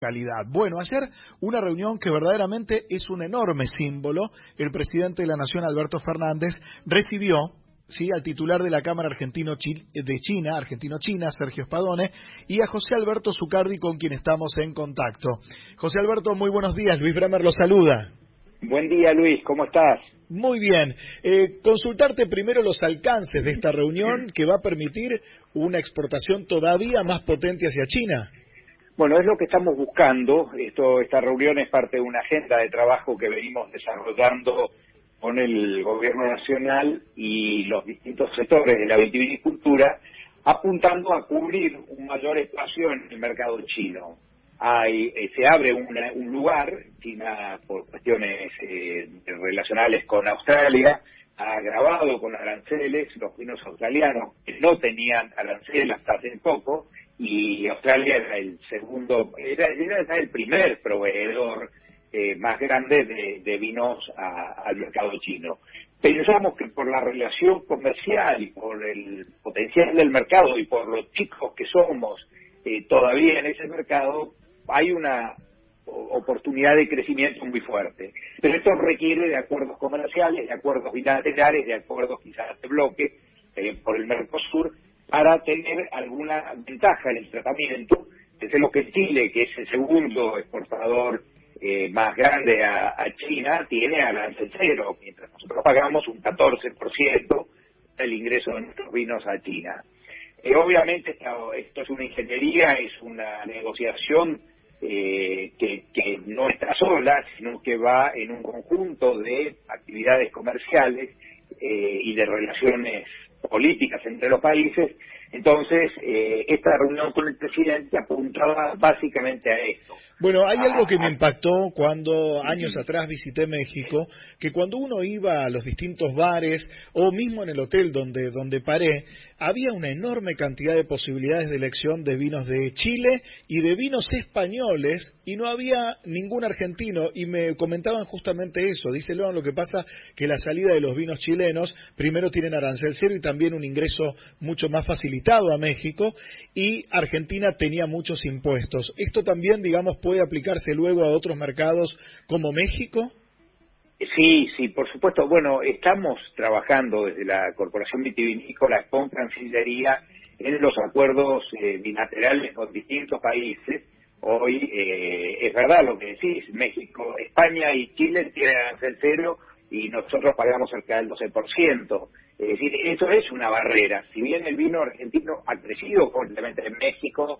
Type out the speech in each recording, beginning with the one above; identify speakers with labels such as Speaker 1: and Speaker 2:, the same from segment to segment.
Speaker 1: calidad. Bueno, ayer una reunión que verdaderamente es un enorme símbolo. El presidente de la Nación, Alberto Fernández, recibió al titular de la Cámara Argentino-China, Sergio Spadone, y a José Alberto Zucardi, con quien estamos en contacto. José Alberto, muy buenos días. Luis Bremer lo saluda.
Speaker 2: Buen día, Luis. ¿Cómo estás?
Speaker 1: Muy bien. Consultarte primero los alcances de esta reunión que va a permitir una exportación todavía más potente hacia China.
Speaker 2: Bueno, es lo que estamos buscando. Esta reunión es parte de una agenda de trabajo que venimos desarrollando con el Gobierno Nacional y los distintos sectores de la vitivinicultura, apuntando a cubrir un mayor espacio en el mercado chino. Se abre un lugar, China, por cuestiones relacionales con Australia, ha agravado con aranceles los vinos australianos que no tenían arancel hasta hace poco, y Australia era el primer proveedor más grande de vinos al mercado chino. Pensamos que por la relación comercial y por el potencial del mercado y por los chicos que somos todavía en ese mercado, hay una oportunidad de crecimiento muy fuerte. Pero esto requiere de acuerdos comerciales, de acuerdos bilaterales, de acuerdos quizás de bloque por el Mercosur, para tener alguna ventaja en el tratamiento. Pensemos que Chile, que es el segundo exportador más grande a China, tiene arancel cero, mientras nosotros pagamos un 14% del ingreso de nuestros vinos a China. Obviamente esto es una ingeniería, es una negociación que no está sola, sino que va en un conjunto de actividades comerciales y de relaciones políticas entre los países. Entonces, esta reunión con el presidente apuntaba básicamente a esto.
Speaker 1: Bueno, hay algo que me impactó cuando años atrás visité México, que cuando uno iba a los distintos bares o mismo en el hotel donde paré, había una enorme cantidad de posibilidades de elección de vinos de Chile y de vinos españoles, y no había ningún argentino, y me comentaban justamente eso. Dice, lo que pasa que la salida de los vinos chilenos primero tienen arancel cero y también un ingreso mucho más facilitado a México, y Argentina tenía muchos impuestos. ¿Esto también, digamos, puede aplicarse luego a otros mercados como México?
Speaker 2: Sí, por supuesto. Bueno, estamos trabajando desde la Corporación Vitivinícola con Cancillería en los acuerdos bilaterales con distintos países. Hoy es verdad lo que decís, México, España y Chile tienen arancel cero y nosotros pagamos cerca del 12%. Es decir, eso es una barrera. Si bien el vino argentino ha crecido fuertemente en México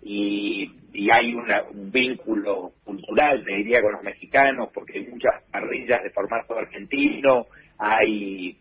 Speaker 2: y hay un vínculo cultural, te diría, con los mexicanos, porque hay muchas parrillas de formato argentino, hay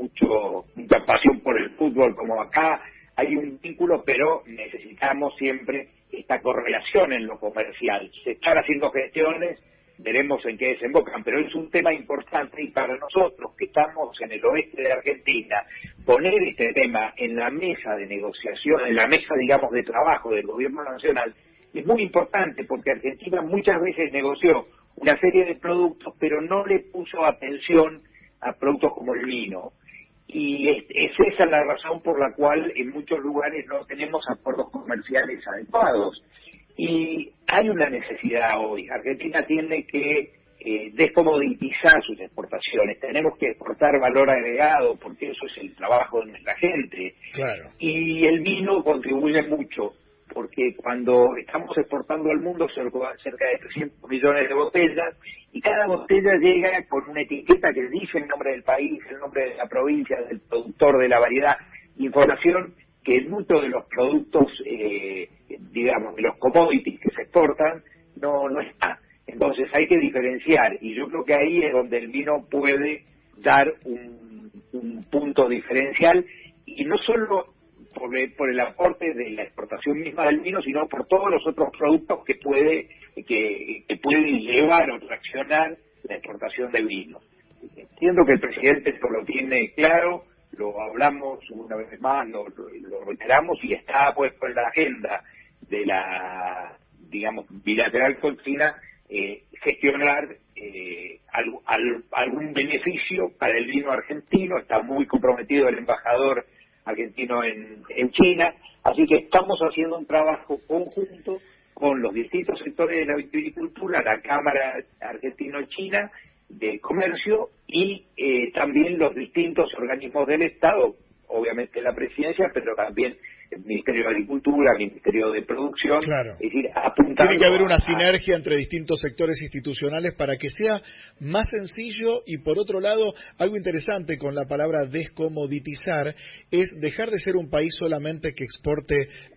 Speaker 2: mucha pasión por el fútbol como acá, hay un vínculo, pero necesitamos siempre esta correlación en lo comercial. Se están haciendo gestiones, veremos en qué desembocan, pero es un tema importante, y para nosotros que estamos en el oeste de Argentina, poner este tema en la mesa de negociación, en la mesa, digamos, de trabajo del gobierno nacional, es muy importante, porque Argentina muchas veces negoció una serie de productos, pero no le puso atención a productos como el vino. Y es esa la razón por la cual en muchos lugares no tenemos acuerdos comerciales adecuados. Y hay una necesidad hoy. Argentina tiene que descomoditizar sus exportaciones. Tenemos que exportar valor agregado, porque eso es el trabajo de nuestra gente.
Speaker 1: Claro.
Speaker 2: Y el vino contribuye mucho, porque cuando estamos exportando al mundo cerca de 300 millones de botellas, y cada botella llega con una etiqueta que dice el nombre del país, el nombre de la provincia, del productor, de la variedad, información que en muchos de los productos, digamos, de los commodities que se exportan, no está. Entonces hay que diferenciar, y yo creo que ahí es donde el vino puede dar un punto diferencial, y no solo por el aporte de la exportación misma del vino, sino por todos los otros productos que pueden llevar o traccionar la exportación de vino. Entiendo que el presidente esto lo tiene claro, lo hablamos una vez más, lo reiteramos, y está puesto en la agenda de la, digamos, bilateral con China, gestionar algún beneficio para el vino argentino. Está muy comprometido el embajador argentino en China, así que estamos haciendo un trabajo conjunto con los distintos sectores de la vitivinicultura, la Cámara Argentino-China de Comercio y también los distintos organismos del Estado, obviamente la Presidencia, pero también el Ministerio de Agricultura, el Ministerio de Producción,
Speaker 1: claro.
Speaker 2: Es decir, apuntando...
Speaker 1: Tiene que haber una sinergia entre distintos sectores institucionales para que sea más sencillo y, por otro lado, algo interesante con la palabra descomoditizar es dejar de ser un país solamente que exporte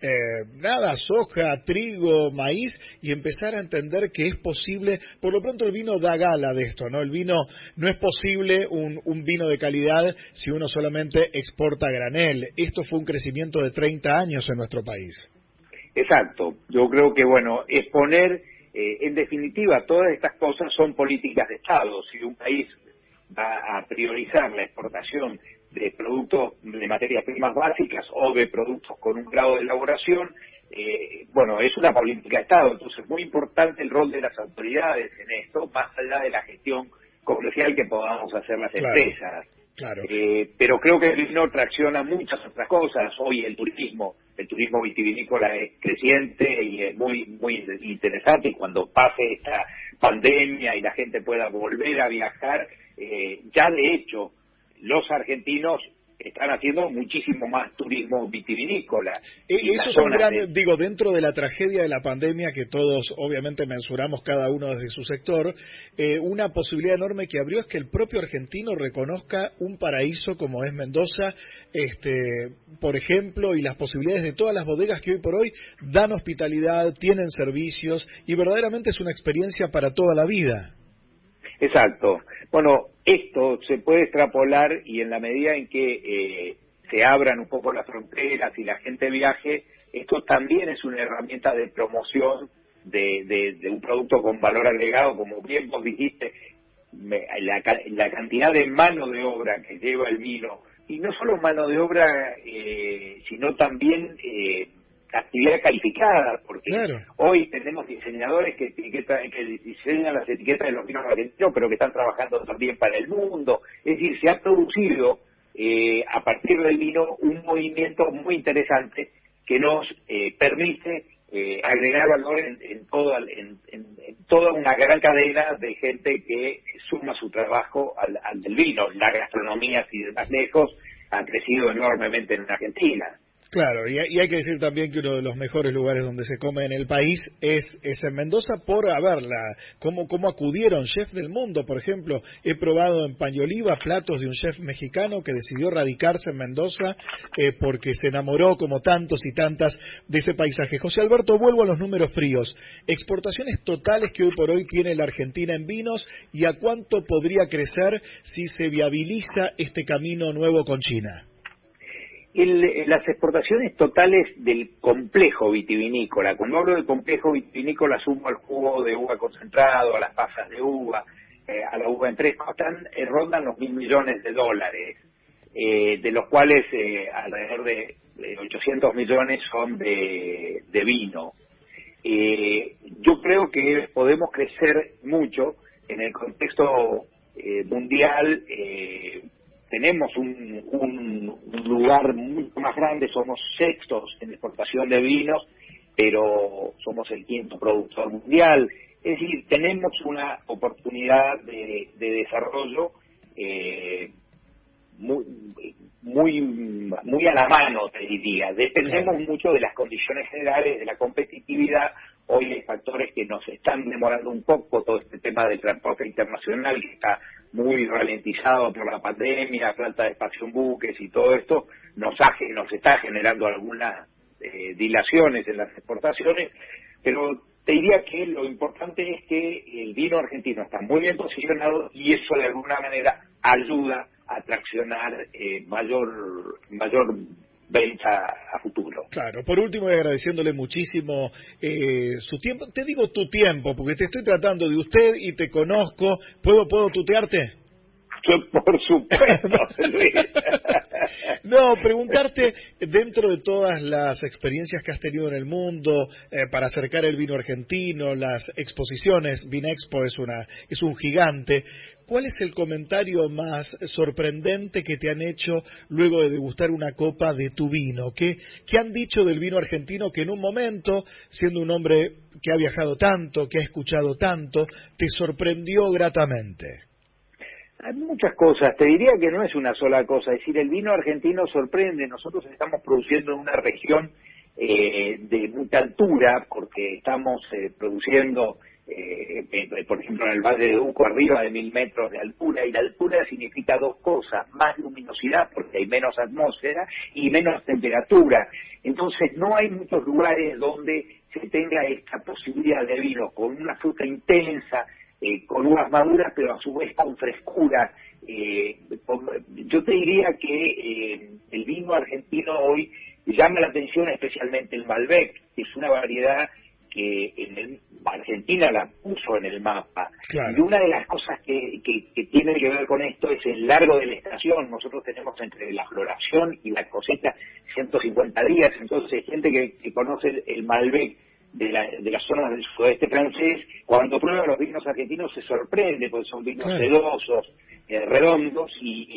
Speaker 1: soja, trigo, maíz y empezar a entender que es posible, por lo pronto el vino da gala de esto, ¿no? El vino no es posible un vino de calidad si uno solamente exporta a granel. Esto fue un crecimiento de 30 años en nuestro país.
Speaker 2: Exacto. Yo creo que, exponer, en definitiva, todas estas cosas son políticas de Estado. Si un país va a priorizar la exportación de productos de materias primas básicas o de productos con un grado de elaboración, es una política de Estado. Entonces, es muy importante el rol de las autoridades en esto, más allá de la gestión comercial que podamos hacer las empresas.
Speaker 1: Claro.
Speaker 2: Pero creo que el vino tracciona muchas otras cosas. Hoy el turismo vitivinícola es creciente y es muy muy interesante, y cuando pase esta pandemia y la gente pueda volver a viajar, ya de hecho los argentinos están haciendo muchísimo más turismo vitivinícola.
Speaker 1: Eso es un gran, dentro de la tragedia de la pandemia que todos obviamente mensuramos cada uno desde su sector, una posibilidad enorme que abrió es que el propio argentino reconozca un paraíso como es Mendoza, por ejemplo, y las posibilidades de todas las bodegas que hoy por hoy dan hospitalidad, tienen servicios, y verdaderamente es una experiencia para toda la vida.
Speaker 2: Exacto. Bueno, esto se puede extrapolar, y en la medida en que se abran un poco las fronteras y la gente viaje, esto también es una herramienta de promoción de un producto con valor agregado, como bien vos dijiste, la cantidad de mano de obra que lleva el vino, y no solo mano de obra, sino también actividad calificada, porque claro, hoy tenemos diseñadores que diseñan las etiquetas de los vinos argentinos, pero que están trabajando también para el mundo. Es decir, se ha producido a partir del vino un movimiento muy interesante que nos permite agregar valor en toda una gran cadena de gente que suma su trabajo al del vino. La gastronomía, si de más lejos, ha crecido enormemente en Argentina.
Speaker 1: Claro, y hay que decir también que uno de los mejores lugares donde se come en el país es en Mendoza por cómo acudieron chefs del mundo. Por ejemplo, he probado en Pañoliva platos de un chef mexicano que decidió radicarse en Mendoza porque se enamoró, como tantos y tantas, de ese paisaje. José Alberto, vuelvo a los números fríos. Exportaciones totales que hoy por hoy tiene la Argentina en vinos, y a cuánto podría crecer si se viabiliza este camino nuevo con China.
Speaker 2: Las exportaciones totales del complejo vitivinícola, cuando hablo del complejo vitivinícola sumo al jugo de uva concentrado, a las pasas de uva, a la uva en fresco, rondan los $1.000 millones, de los cuales alrededor de 800 millones son de vino. Yo creo que podemos crecer mucho en el contexto mundial. Tenemos un lugar mucho más grande, somos sextos en exportación de vinos, pero somos el quinto productor mundial. Es decir, tenemos una oportunidad de desarrollo muy a la mano, te diría. Dependemos mucho de las condiciones generales, de la competitividad. Hoy hay factores que nos están demorando un poco, todo este tema del transporte internacional que está muy ralentizado por la pandemia, falta de espacio en buques y todo esto, nos está generando algunas dilaciones en las exportaciones, pero te diría que lo importante es que el vino argentino está muy bien posicionado, y eso de alguna manera ayuda a traccionar mayor venta a futuro.
Speaker 1: Claro, por último, y agradeciéndole muchísimo su tiempo, te digo tu tiempo, porque te estoy tratando de usted y te conozco. ¿Puedo tutearte?
Speaker 2: Por supuesto, Luis.
Speaker 1: No, preguntarte, dentro de todas las experiencias que has tenido en el mundo para acercar el vino argentino, las exposiciones, Vinexpo es un gigante, ¿cuál es el comentario más sorprendente que te han hecho luego de degustar una copa de tu vino? ¿Qué han dicho del vino argentino que en un momento, siendo un hombre que ha viajado tanto, que ha escuchado tanto, te sorprendió gratamente?
Speaker 2: Hay muchas cosas, te diría que no es una sola cosa, es decir, el vino argentino sorprende, nosotros estamos produciendo en una región de mucha altura, porque estamos produciendo, por ejemplo, en el Valle de Uco, arriba de 1000 metros de altura, y la altura significa dos cosas, más luminosidad, porque hay menos atmósfera, y menos temperatura. Entonces no hay muchos lugares donde se tenga esta posibilidad de vino con una fruta intensa, con uvas maduras, pero a su vez con frescura. Yo te diría que el vino argentino hoy llama la atención, especialmente el Malbec, que es una variedad que Argentina la puso en el mapa. Claro. Y una de las cosas que tiene que ver con esto es el largo de la estación. Nosotros tenemos entre la floración y la cosecha 150 días, entonces gente que conoce el Malbec de las zonas del sudeste francés, cuando prueba los vinos argentinos se sorprende, porque son vinos sedosos, redondos,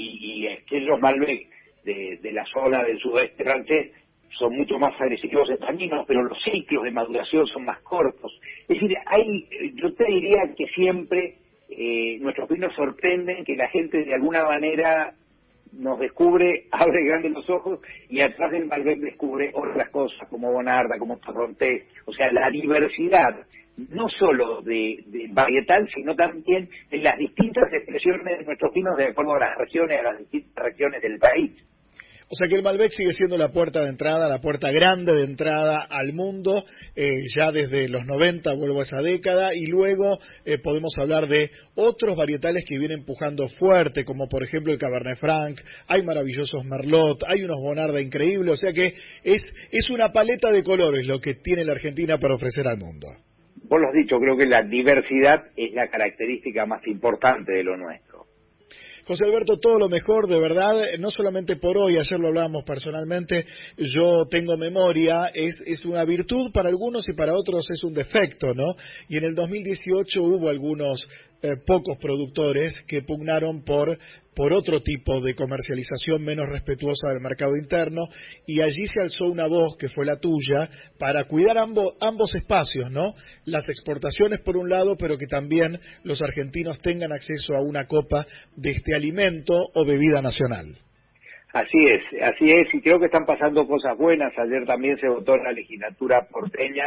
Speaker 2: y aquellos Malbec de la zona del sudeste francés son mucho más agresivos en taninos, pero los ciclos de maduración son más cortos. Es decir, yo te diría que siempre nuestros vinos sorprenden, que la gente de alguna manera nos descubre, abre grandes los ojos, y atrás del Malbec descubre otras cosas, como Bonarda, como Torrontés. O sea, la diversidad, no solo de varietal, sino también en las distintas expresiones de nuestros vinos de acuerdo a las regiones, a las distintas regiones del país.
Speaker 1: O sea que el Malbec sigue siendo la puerta de entrada, la puerta grande de entrada al mundo, ya desde los 90, vuelvo a esa década, y luego podemos hablar de otros varietales que vienen empujando fuerte, como por ejemplo el Cabernet Franc, hay maravillosos Merlot, hay unos Bonarda increíbles, o sea que es una paleta de colores lo que tiene la Argentina para ofrecer al mundo.
Speaker 2: Vos lo has dicho, creo que la diversidad es la característica más importante de lo nuestro.
Speaker 1: José Alberto, todo lo mejor, de verdad, no solamente por hoy, ayer lo hablábamos personalmente, yo tengo memoria, es una virtud para algunos y para otros es un defecto, ¿no? Y en el 2018 hubo algunos pocos productores que pugnaron por otro tipo de comercialización menos respetuosa del mercado interno, y allí se alzó una voz que fue la tuya para cuidar ambos espacios, ¿no? Las exportaciones por un lado, pero que también los argentinos tengan acceso a una copa de este alimento o bebida nacional.
Speaker 2: Así es, y creo que están pasando cosas buenas. Ayer también se votó en la legislatura porteña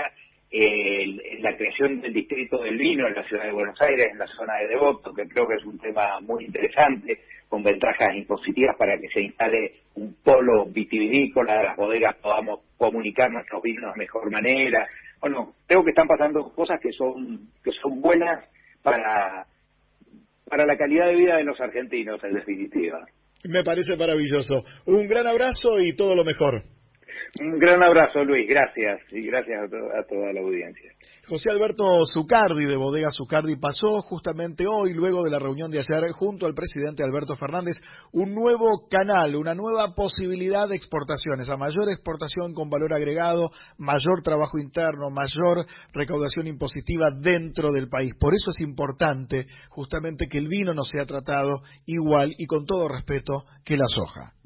Speaker 2: la creación del distrito del vino en la ciudad de Buenos Aires, en la zona de Devoto, que creo que es un tema muy interesante, con ventajas impositivas para que se instale un polo vitivinícola, las bodegas podamos comunicar nuestros vinos de mejor manera. Bueno, creo que están pasando cosas que son buenas para la calidad de vida de los argentinos, en definitiva.
Speaker 1: Me parece maravilloso. Un gran abrazo y todo lo mejor.
Speaker 2: Un gran abrazo, Luis, gracias, y gracias a toda la audiencia.
Speaker 1: José Alberto Zucardi, de Bodega Zucardi, pasó justamente hoy, luego de la reunión de ayer, junto al presidente Alberto Fernández, un nuevo canal, una nueva posibilidad de exportaciones, a mayor exportación con valor agregado, mayor trabajo interno, mayor recaudación impositiva dentro del país. Por eso es importante justamente que el vino no sea tratado igual y con todo respeto que la soja.